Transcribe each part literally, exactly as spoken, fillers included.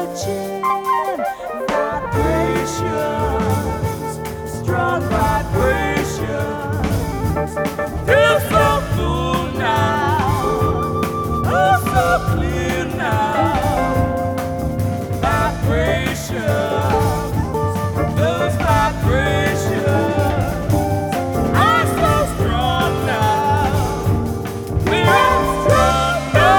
searching vibrations, strong vibrations. Feel so cool now, oh so clear now. Vibrations, those vibrations are so strong now. We're strong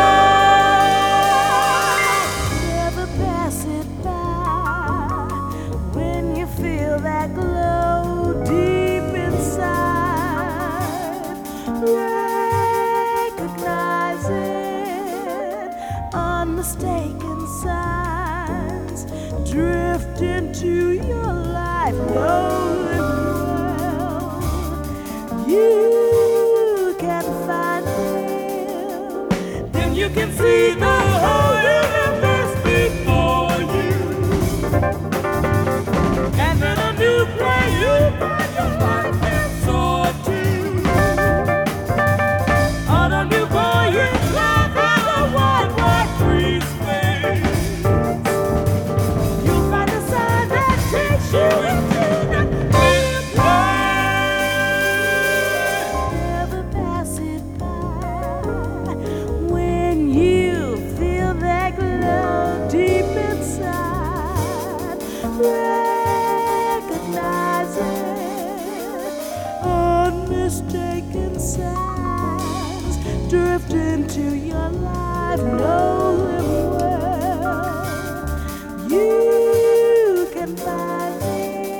now. Never pass it by when you feel that glow deep inside. Recognize it, unmistaken signs drift into your life, knowing well you can find them. Then you can see the whole universe before you, and then a new play you find your life can soar to. On a new voyage, love and a wide, wide free space. You'll find a sign that takes you into the new place. Never pass it by when you feel that glow deep inside. Recognize it, unmistaken signs drift into your life, know them well. You can find them.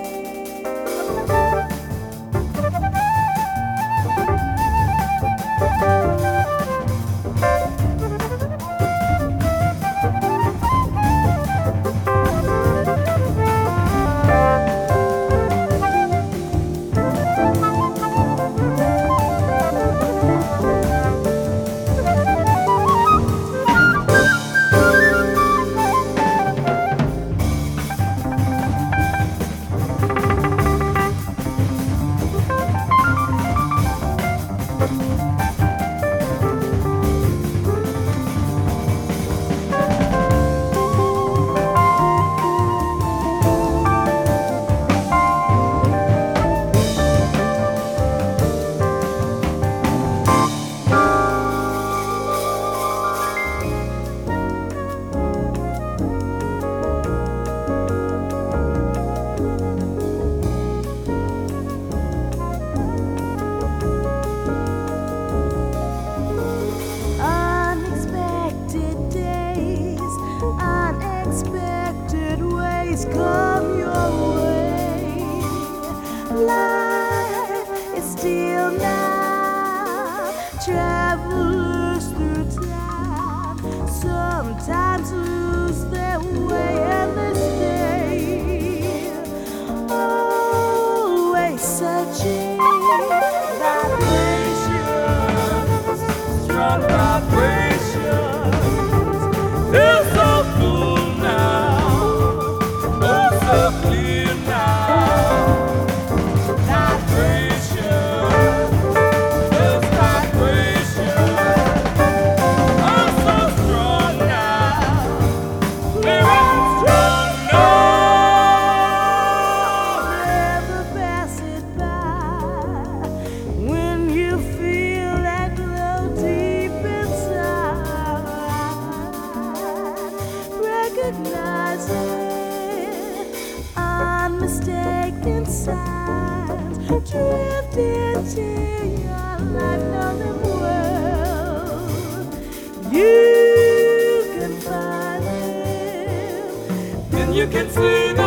Unexpected days, unexpected ways come your way. Life is still now, travelers through time sometimes lose their way and they stay, always searching vibrations, strong vibrations. Feel so cool now, oh so clear now. Vibrations, those vibrations are so strong now. We're strong now. Never pass it by when you feel that glow deep inside. Recognize it, unmistaken signs drift into your life, know them well. You can find them, then you can see them.